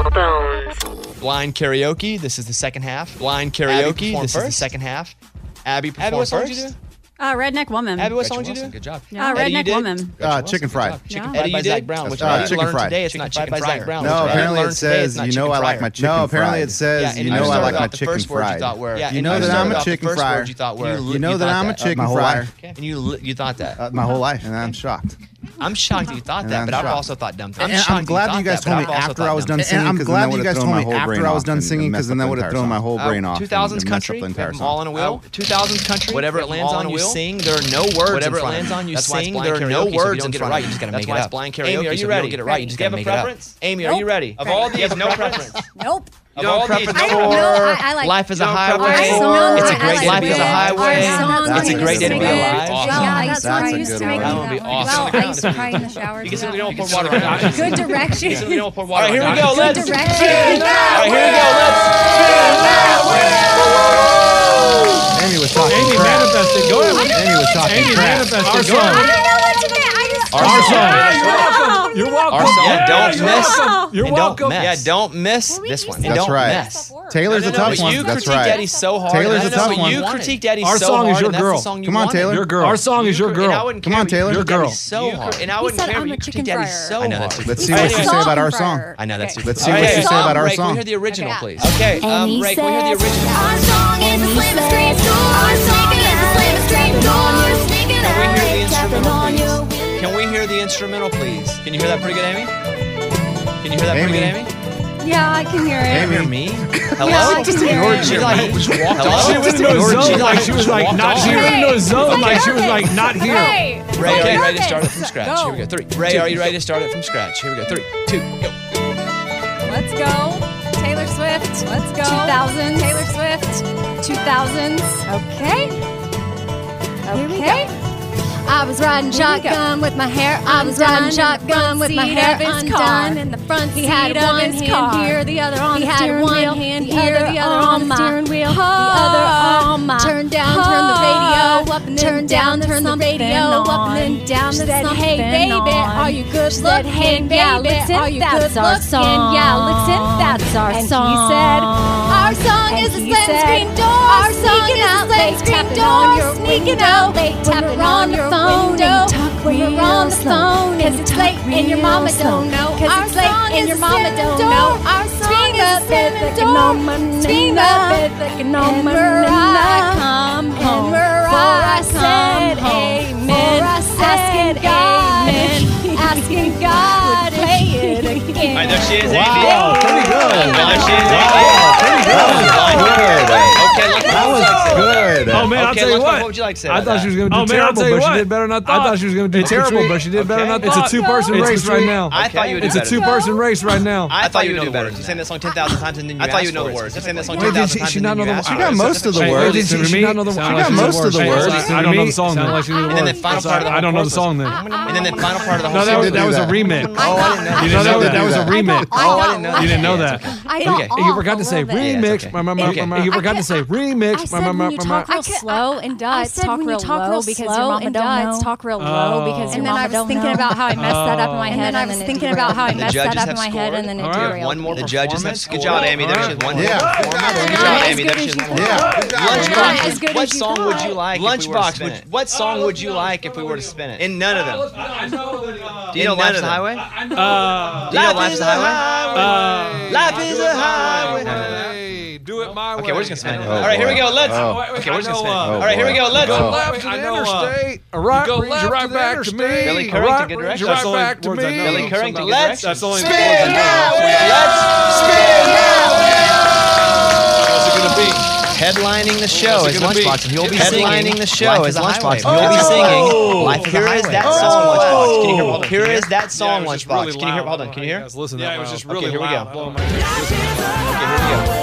Blind Karaoke, this is the second half. Blind Karaoke, perform this is the first? second half. Abby, perform Abby, what song first. did you do? Uh, Redneck Woman. Abby, what Rachel song did you Wilson. do? Good job. Yeah. Eddie, you Redneck did? Woman. Uh, chicken fried. Chicken Yeah. fried Eddie, by you Zach did? Brown, which Uh, I chicken learned fried. today. It's Chicken not fried chicken by fryer. Zach Brown. No, apparently it says, you know I like my chicken No, apparently it says, Yeah, and you know I started like off my the chicken first words fried. You thought were, Yeah, and you know you that started I'm a off the chicken first fryer. words you thought were. You know that thought I'm a that. chicken My whole fryer. life. And you li- you thought that. Uh, my whole life, and I'm shocked. I'm shocked that you thought And that, I'm but I've shocked. also thought dumb things. And I'm glad you guys told me after I was done singing. And I'm glad you guys told me after I was done singing because then that would have thrown my whole brain off. two thousands and messed up country, the entire have them all song. on a wheel. two thousands country, whatever it lands all on, on a you wheel. sing. There are no words. Whatever in it front lands of on, you That's why it's sing. blind There are no karaoke, so if words you don't in get it front right, of you just gotta That's make why it it's up. blind Amy, karaoke, are so you if you ready? don't get it right, you just Do you gotta have make a it up. preference? Amy, are you ready? Of all these, no preference. Nope. You don't have a preference I don't know. I- I for like- Life is a You don't have a highway. preference for- It's a I great like life is a Bill. highway. Our song It's a is great day to be singing. alive. Yeah, that song That's a used good to make one. me That would be laugh. awesome. Well, I used to cry in the shower. You to can simply that don't one. pour water on it. Good direction. You simply don't pour water on it. All right, here we go. Good Let's direction. spin that All right, here we go. Let's spin that wheel. Amy was talking Amy crap. manifested. Go ahead. Amy was talking Amy crap. manifested. Our Go song. I ahead. don't know what you meant. I just. Our Our song. song. You're welcome. You're welcome. Our song. Yeah, Yeah, don't you're miss. welcome. You're and welcome. Don't mess. Yeah, don't miss this one. And That's don't right. mess. Taylor's No, a no, no, tough but one. You That's critique right. Eddie so hard. Taylor's and a I know, tough but one. You critiqued Eddie Our so song hard. is your and that's girl. the song you Come on, wanted. Taylor. Your girl. Our song is your And I girl. wouldn't Come care, on, but you Taylor. Your critiqued girl. Eddie so hard. And I He wouldn't said care, I'm but a you chicken critiqued Eddie fryer. so I know hard. that's Let's He see what said you say song about our fryer. song. I know that's Okay. super. Let's see what you say about our Ray, can we song. hear the original, Okay. please? Okay, And um, he Ray, can we hear the says, original? Our song is the slam screen door. Our song is the slam screen door. Sneaking Can we hear the out, tapping on your instrumental, please? Can we hear the instrumental, please? Can you hear that pretty good, Amy? Can you hear that pretty Amy. good, Amy? Yeah, I can hear it. Hear me? Hello? Yeah, I can hear it. She like just walked Hello? off. She went into a zone like she was like not here. She went into a zone like she was like not here. Hey. Ray, are you ready to nervous. start it from scratch? Go. Here we go. Three. Ray, are you ready to start it from scratch? Here we go. Three, two, go. Let's go. Taylor Swift. Let's go. two thousands. Taylor Swift. two thousands. Okay. Okay. I was riding shotgun with my hair I was riding shotgun with my hair undone in the front He seat had of one his hand car. here, the other on He the had steering one wheel, hand the here, other, the other other on on the my steering wheel, the car. other on my Turn down, car. turn the radio up and then turn down, down, turn the something radio up on. and then down. She to said, something "Hey, baby, on." are you good She said, "Hey, looking? baby, Yeah, listen, are you that's good our looking? song. Yeah, listen, that's our And he song." said, "Our song And is a he slam said, screen door. "Our song sneaking is a out, slam late screen tapping door, on your sneaking window, out, late when tapping you're on on your your phone window. and talk When real you're on the slow. phone and 'Cause you it's talk late and your real mama slow. don't know. 'Cause Our it's late song and is your a mama slamming don't door. know. Our song Scream is up, a baby, slamming looking door. on my Scream Nina. up, baby, looking on And my Mariah, Nina. come And home. Mariah For I said come home. amen. For I said Asking God, amen. asking God to play it again. All right, there she is, Amy. Wow, pretty good. There she is, Wow, Amy. pretty good. Okay, look That was good. Oh man, I'll Okay, tell you look, what. what would you like to say I about thought that? she was going to do Oh, man, I'll terrible, tell you but she what. did better than I thought. I thought she was going to do It's terrible, between- but she did better than I Okay. thought. It's a two-person It's race right between- now. I thought you would do It's a better. two-person race right now. I thought you would know better. You sang that song ten thousand times and then you I thought asked you know for the it. words. You sang that song Wait, ten did thousand she- times she and not then know you the- asked she for got it. most of the Hey, words. did she, she not know the She words? got most of the Hey, words. I don't know the song then. And then the final part of the I don't know the song then. And then the final part of the No, whole that song. was, that was a remix. Oh, I didn't know. You didn't know that? That was a remix. Oh, I didn't know. You didn't know that. I got Okay, you forgot to say remix. okay. Ma- ma- ma- Okay. ma- You forgot to say remix. I Ma- said ma- ma- when you ma- talk real I could- slow and I duds, said talk when you real talk low real because slow your mama and don't duds, know. talk real Oh. low because And your then I mama was don't thinking know. about how I messed that up in my And head, then I and was then it thinking about how I The messed that judges up have in my head, scored. and then it All right. derailed. One more. me. The judges have scored. Good job, Amy. There she is. One Yeah. more. Good Good job, job. Amy. There she is. One more. Yeah. Lunchbox. As good What as you song would thought. you like? Lunchbox. Would, what song would you like if we were to spin it? In none of them. I know that. uh, Do you know in none Life's of the them. Highway? Uh, Do you know Life's the Highway? Uh, Life is a highway. Hey, do it my way. Okay, we're just gonna spin it. Oh, All right, here we boy. go. Let's. Oh. Okay, we're just gonna spin it. I know, uh, All right, here we go. Let's. Go left to I the know, uh, interstate. A right go brings left you to right the back to me. interstate. Billy A Currington, right good brings you direction. right That's the only back to words I me. know. Billy Currington, good Let's direction. That's the only Spin words I know. now. Let's spin now. What's it gonna be? Headlining the show What's is it gonna be? Lunchbox, and he'll be Headlining singing. the show Life is is a Lunchbox, and Highway. he'll be Oh. singing. Life is a Here is Highway. that Oh. song, Lunchbox. Can you hear? Hold on. Here is that song, Yeah, it was just Lunchbox. really Can you hear? loud. Hold on. Can you hear? Guys, listen to Yeah, that it was loud. just really Okay, here we loud. go. Blowing my Okay, here we go.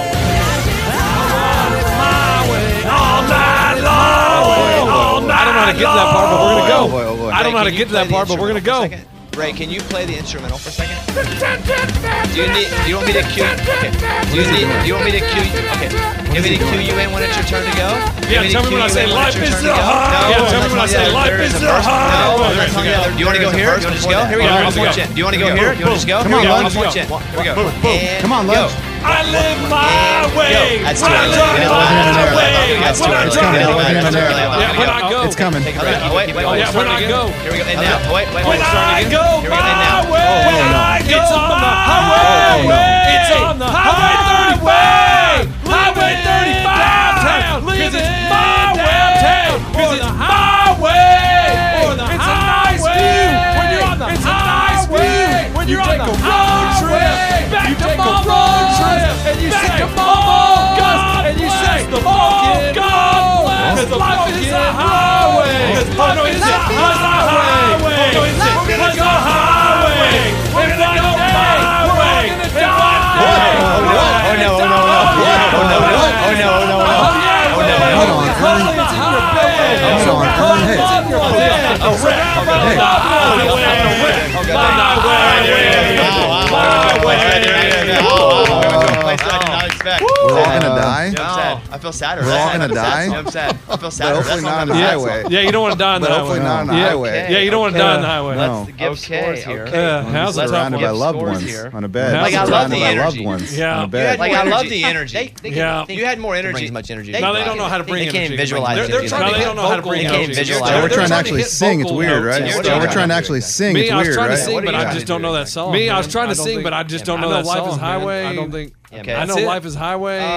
I don't know how to get to that part, but we're gonna go. Oh, boy, oh, boy. I don't know how to Can get you to that play part, the but we're gonna instrumental go. for a second? Ray, can you play the instrumental for a second? Do you need? Do you want me to cue? Okay. Do you need? Do you want me to cue? Okay. Give me to cue you in when it's your turn to go. Yeah, tell me when I say life is a highway. Yeah, tell me when I say life is a highway. Do you want to go here? Do you want to just go? Here we go. I'll point you in. Do you want to go here? Do you want to just go? Come Here we on, go. I'll Lunch. point you in. Here we go. And Come on, go. Lunch. I live my way. That's When too I early. drive That's my too early. way. That's too When I early. drive It's coming. my way. It's coming. Yeah, when I go. It's coming. Take a breath. Oh, wait, wait, wait. Yeah, when I go. Here we go. And now. Wait, wait, When wait. I go Here we go. And my now. way. When I go It's on the my highway. way. It's on the highway thirty-five. Highway thirty-five town. Cause it's my way town. Cause it's my way. It's a nice view when you're on the highway. When you're on the road trip. Back to road trip. And you say, oh God. And you say, oh God. Cause life is a highway. Cause life is a highway. We're gonna go highway. We're gonna go my way. Oh no, oh no, oh no, oh no, oh no, oh no, oh no. Hold on, Ernie. Hold on, Ernie. Hey. We're all gonna die? I feel sadder. We're all gonna die? I'm sad. I feel But sadder. hopefully not on the Yeah. highway. Yeah, you don't want to die on the But highway. hopefully not on the yeah. highway. Yeah, you don't want to die on the highway. No. Let's give scores here. Yeah, how's that Surrounded by tough one? loved Scores ones here. on a bed. Like, I love Surrounded the by energy. loved ones Yeah. on a You bed. had Like, more I love energy. the energy. They, they Yeah. can, you had more energy. Bring as much energy. They, No, they don't know how to bring They can't energy. visualize They're, it. they're either. trying, they don't know how to bring They can't energy. visualize So it. we're They're trying to to actually hit sing. It's vocal weird, notes. right? Yeah, what So are you we're trying trying to to actually do? sing. Me, It's I was weird, trying to right? sing, What are but you I trying just to don't do know right that song. Me, I man. was trying to don't sing, think- but I just don't know I know that Life song, is man. Highway. I don't think. Okay. I know That's it. Life is Highway. Um,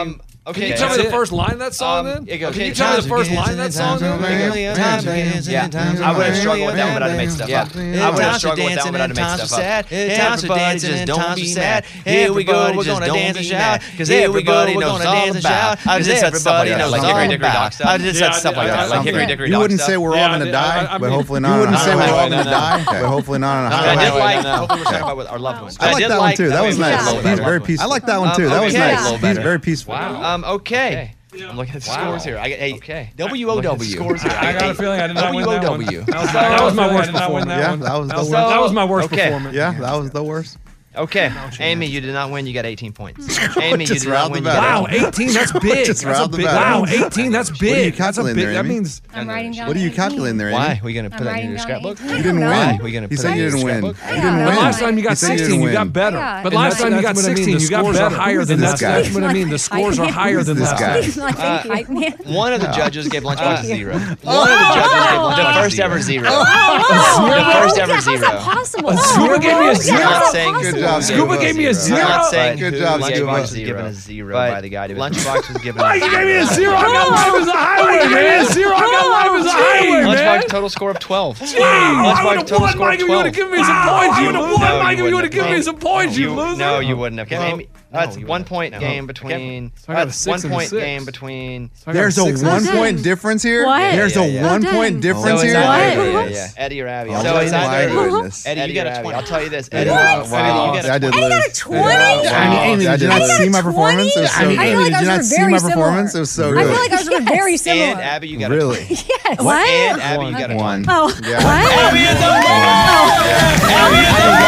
Okay, Can you tell me that's the it. first line of that song Um, then? it goes, Can you okay, tell me the times first again, line of that song? times again, times again, yeah. I would have struggled with that, but I'd have made stuff up. I would have struggled with that, but I'd have made stuff up. Times are dancing and don't be sad. Here we go, we're gonna dance and shout. Cause here we go, we're gonna dance and shout. I just said stuff like that, like Hickory Dickory Dock stuff. I just said stuff like that, like Hickory Dickory Dock stuff. You wouldn't say we're all gonna die, but hopefully not. You wouldn't say we're all gonna die, but hopefully not on a I did high. like, hopefully we're talking about with our loved ones. I like did that one too. That was nice. He's He's very peaceful. I like that one too. That was nice. He's very peaceful. Wow. Um, okay. I'm looking at the Wow. scores here. I get hey, Okay. W O W. Scores here. I got a feeling I did not win that one. W O W. That was, That was my worst I did not win performance. that Yeah, one. that was the worst. That was my worst Okay. performance. Yeah, that was the worst. Okay, Amy, you did not win. You got eighteen points. Amy, you Just did not round win. the You battle. got Wow, eighteen, that's big. Just That's a round the big. battle. Wow, eighteen, that's What are you big. That's a calculating big. there, That Amy? means I'm writing down. What are you eighteen. calculating there, Amy? Why? Are we gonna put I'm that in writing your down scrapbook? eighteen. You didn't No. win. We gonna He put said that you in didn't your win. scrapbook? You Yeah. didn't But win. last time you got He said you sixteen, didn't you got win. better. Yeah. But And last that's- time you got that's what I mean, sixteen, the you got scores better. are higher than this that. guy? That's what I mean. The scores are higher than this that. guy? He's like, thank you. Hype man. One of the judges gave Lunchbox a zero. One of the Oh. judges gave Oh. Lunchbox the first ever zero. Oh, The first ever how's that zero. possible? Scuba gave me a Yeah, zero? how's I'm not that saying possible? Good job, Scuba gave me a I'm zero. not saying Good job, Lunchbox Scuba. was given a zero But by the guy. Lunchbox was given Oh, a you zero. gave me a zero. I got life as a highway, man. Zero. I got life as a highway, man. Lunchbox total score of twelve. Wow, I Lunchbox would have total won, score of Mike, if you would have twelve. given me some points. You would have No, won, you Mike, if you would have wouldn't given me have. some points, you loser. No, you wouldn't have. 'Cause Well, Amy, no, that's you one wouldn't. point No. game between. So I got a That's six one and a point six. game between. So I got There's a six and one six. point difference here. What? There's Yeah, a yeah, yeah. one Oh, point dang. difference So it's here. either- What? yeah, yeah. Eddie or Abby. Oh, So it's my either goodness. Eddie, Eddie, you got or a Abby. twenty. I'll tell you this. Eddie Eddie, lost. Eddie, you Wow. got a I did Eddie got a lose. twenty? Wow. Amy, Did you not Eddie got see a my performance? It was so twenty? good. I feel like Did ours you were not see very my similar. performance? It was so I good. feel like ours were very And similar. Abby, you got a Really? Yes. What? And Abby, you got a One. Oh, Yeah. what? Abby is the Abby is the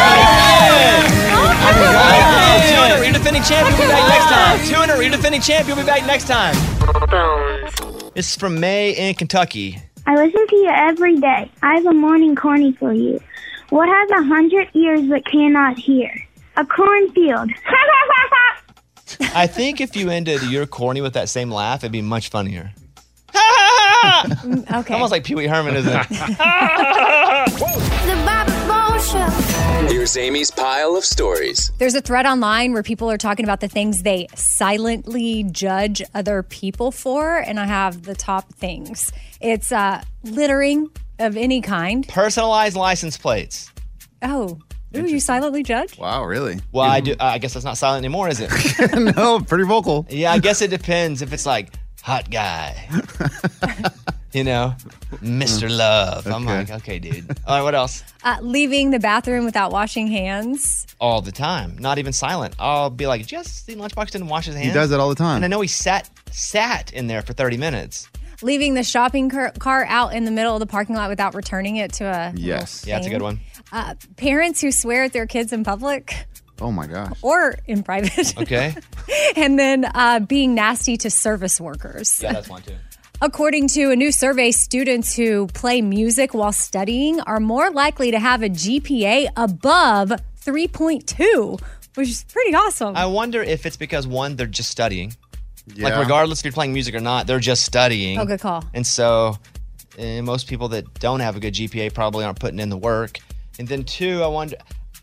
Two-hunter, you're defending champ. You'll be back next time. Two-hunter, you're defending champ. You'll be back next time. This is from May in Kentucky. I listen to you every day. I have a morning corny for you. What has a hundred ears but cannot hear? A cornfield. I think if you ended your corny with that same laugh, it'd be much funnier. Okay. Almost like Pee Wee Herman, isn't it? The Bobby Bones Show. Here's Amy's pile of stories. There's a thread online where people are talking about the things they silently judge other people for, and I have the top things. It's uh, littering of any kind. Personalized license plates. Oh, ooh, you silently judge? Wow, really? Well, I do. I guess that's not silent anymore, is it? No, pretty vocal. Yeah, I guess it depends. If it's like hot guy, you know, Mister Love. I'm Okay. like, okay, dude. All right, what else? Uh, leaving the bathroom without washing hands. All the time, not even silent. I'll be like, did you guys see Lunchbox didn't wash his hands? He does it all the time. And I know he sat sat in there for thirty minutes. Leaving the shopping car, car out in the middle of the parking lot without returning it to a Yes. Yeah, that's a good one. Uh, parents who swear at their kids in public Oh my gosh. or in private. Okay. And then uh, being nasty to service workers. Yeah, that's one too. According to a new survey, students who play music while studying are more likely to have a G P A above three point two, which is pretty awesome. I wonder if it's because one, they're just studying. Like Yeah. regardless if you're playing music or not, they're just studying. Oh, good call. And so eh, most people that don't have a good G P A probably aren't putting in the work. And then two, I wonder,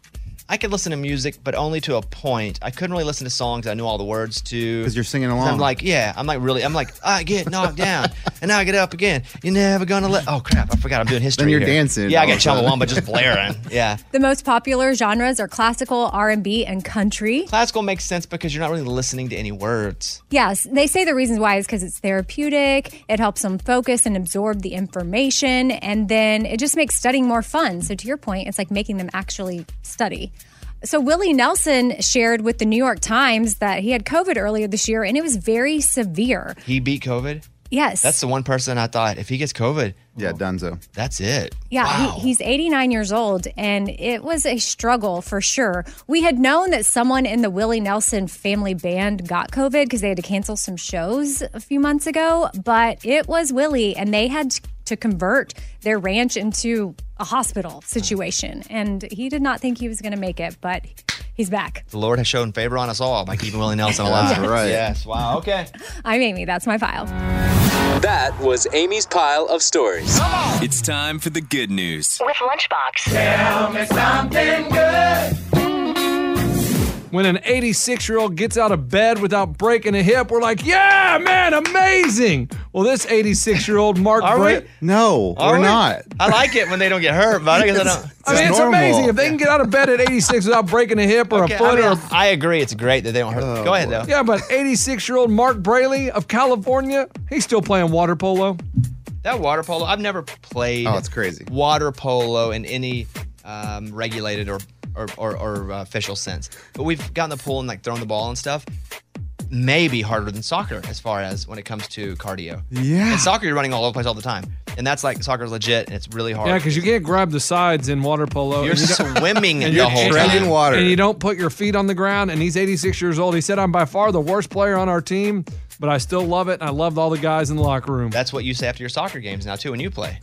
I could listen to music, but only to a point. I couldn't really listen to songs I knew all the words to. Because you're singing 'Cause along. I'm like, yeah, I'm like really, I'm like, I get knocked down, and now I get up again. You're never gonna let. Oh crap, I forgot I'm doing history. Then you're here. dancing Yeah, I all got of a sudden. Chumbawamba just blaring. Yeah. The most popular genres are classical, R and B, and country. Classical makes sense because you're not really listening to any words. Yes, they say the reasons why is because it's therapeutic, it helps them focus and absorb the information, and then it just makes studying more fun. So to your point, it's like making them actually study. So Willie Nelson shared with the New York Times that he had COVID earlier this year, and it was very severe. He beat COVID. Yes. That's the one person I thought if he gets COVID, yeah, Dunzo. That's it. Yeah, Wow. he, he's eighty-nine years old, and it was a struggle for sure. We had known that someone in the Willie Nelson family band got COVID because they had to cancel some shows a few months ago, but it was Willie, and they had to convert their ranch into a hospital situation, and he did not think he was going to make it, but he's back. The Lord has shown favor on us all by keeping Willie Nelson alive. That's right. Yes. Wow. Okay. I'm Amy. That's my file. That was Amy's pile of stories. It's time for the good news. With Lunchbox. Tell me something good. When an eighty-six-year-old gets out of bed without breaking a hip, we're like, yeah, man, amazing. Well, this eighty-six-year-old Mark Are Bra- we? No, Are we're we? not. I like it when they don't get hurt, but I guess I don't. I mean, it's normal. amazing. If they can get out of bed at eighty-six without breaking a hip or Okay, a foot I, mean, or a I agree. It's great that they don't hurt. Oh, Go ahead, boy. though. Yeah, but eighty-six-year-old Mark Braley of California, he's still playing water polo. That water polo, I've never played Oh, it's crazy. water polo in any um, regulated or or, or, or uh, official sense. But we've gotten the pool and like thrown the ball and stuff. Maybe harder than soccer as far as when it comes to cardio. Yeah. In soccer, you're running all over the place all the time. And that's like soccer's legit and it's really hard. Yeah, because you can't grab the sides in water polo. You're and you don't- swimming and the you're whole treading time. water. And you don't put your feet on the ground. And he's eighty-six years old. He said, I'm by far the worst player on our team, but I still love it. And I loved all the guys in the locker room. That's what you say after your soccer games now, too, when you play.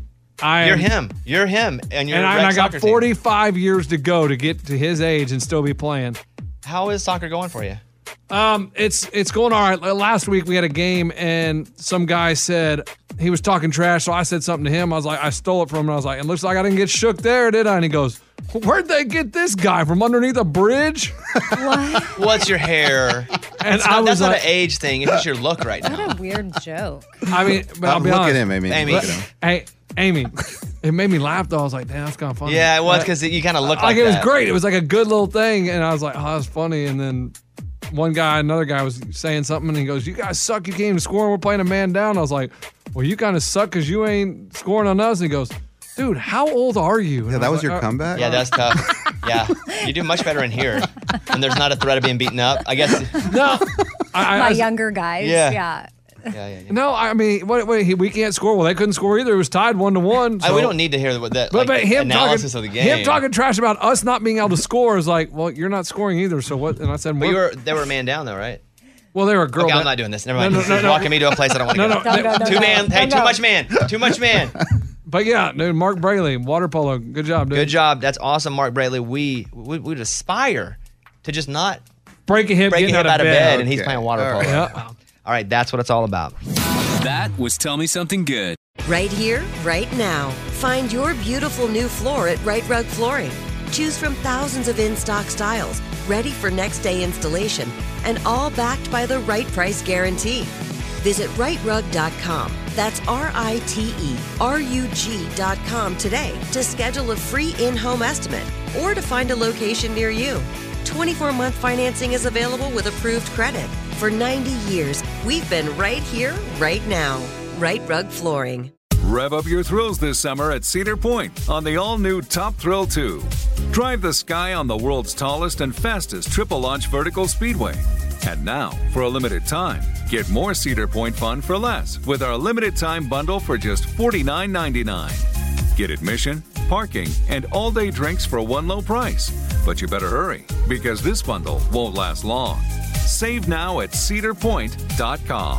I You're am- him. You're him. And you're And a I, rec and I got soccer team. forty-five years to go to get to his age and still be playing. How is soccer going for you? Um, it's it's going all right. Last week we had a game and some guy said he was talking trash, so I said something to him. I was like, I stole it from him. And I was like, it looks like I didn't get shook there, did I? And he goes, where'd they get this guy from underneath a bridge? What? What's your hair? And It's I not, was that's not like, an age thing. It's just your look right now. What a weird joke. I mean, but I'll be Look honest. at him, Amy. Amy. Look at him. Hey, Amy, it made me laugh though. I was like, damn, that's kind of funny. Yeah, it was But- because you kind of look like, like it was that. great. It was like a good little thing, and I was like, oh, that's funny. And then one guy, another guy was saying something, and he goes, you guys suck. You can't even score. We're playing a man down. I was like, well, you kind of suck because you ain't scoring on us. And he goes, dude, how old are you? And Yeah, I that was like, your "Uh, comeback? Yeah, that's tough. Yeah, you do much better in here, and there's not a threat of being beaten up. I guess. No, I, I, My I- younger guys. Yeah. Yeah. Yeah, yeah, yeah. no. I mean, what? Wait, he, we can't score. Well, they couldn't score either. It was tied one to one. I, we don't need to hear what that But, like, but him analysis talking, of the game. him talking trash about us not being able to score is like, well, you're not scoring either. So what? And I said, But we're- you were they were a man down though, right? well, they were a girl. Okay, that- I'm not doing this. Never mind. No, no, no, He's no. walking me to a place I don't want to No, go. no, no, no, Two no, man. no, Hey, no. too much man. Too much man. But yeah, dude, Mark Braley, water polo, good job, dude. Good job. That's awesome, Mark Braley. We we would aspire to just not Break a hip, break a getting hip out of bed, and he's Okay. playing water All polo. right. Yeah. All right, that's what it's all about. That was Tell Me Something Good. Right here, right now. Find your beautiful new floor at Right Rug Flooring. Choose from thousands of in-stock styles, ready for next day installation, and all backed by the right price guarantee. Visit right rug dot com. That's R I T E R U G dot com today to schedule a free in-home estimate or to find a location near you. twenty-four month financing is available with approved credit. For ninety years, we've been right here, right now. Right Rug Flooring. Rev up your thrills this summer at Cedar Point on the all-new Top Thrill two. Drive the sky on the world's tallest and fastest triple-launch vertical speedway. And now, for a limited time, get more Cedar Point fun for less with our limited-time bundle for just forty-nine ninety-nine. Get admission, parking, and all-day drinks for one low price. But you better hurry, because this bundle won't last long. Save now at cedar point dot com.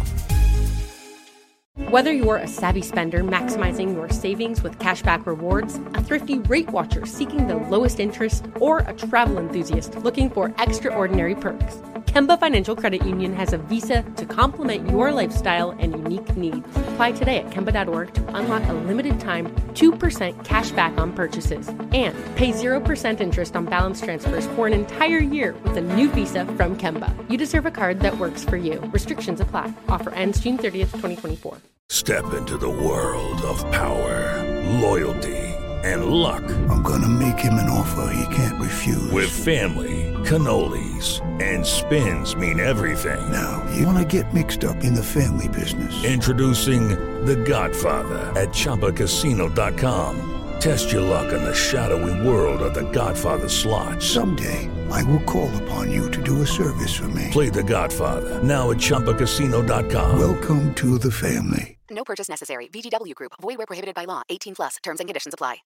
Whether you're a savvy spender maximizing your savings with cashback rewards, a thrifty rate watcher seeking the lowest interest, or a travel enthusiast looking for extraordinary perks, Kemba Financial Credit Union has a visa to complement your lifestyle and unique needs. Apply today at Kemba dot org to unlock a limited time two percent cash back on purchases and pay zero percent interest on balance transfers for an entire year with a new visa from Kemba. You deserve a card that works for you. Restrictions apply. Offer ends June thirtieth, twenty twenty-four. Step into the world of power, loyalty, and luck. I'm gonna make him an offer he can't refuse. With family, cannolis, and spins mean everything. Now, you wanna get mixed up in the family business. Introducing The Godfather at Chumba Casino dot com. Test your luck in the shadowy world of The Godfather slot. Someday, I will call upon you to do a service for me. Play The Godfather now at Chumba Casino dot com. Welcome to the family. No purchase necessary. V G W Group. Void where prohibited by law. eighteen plus. Terms and conditions apply.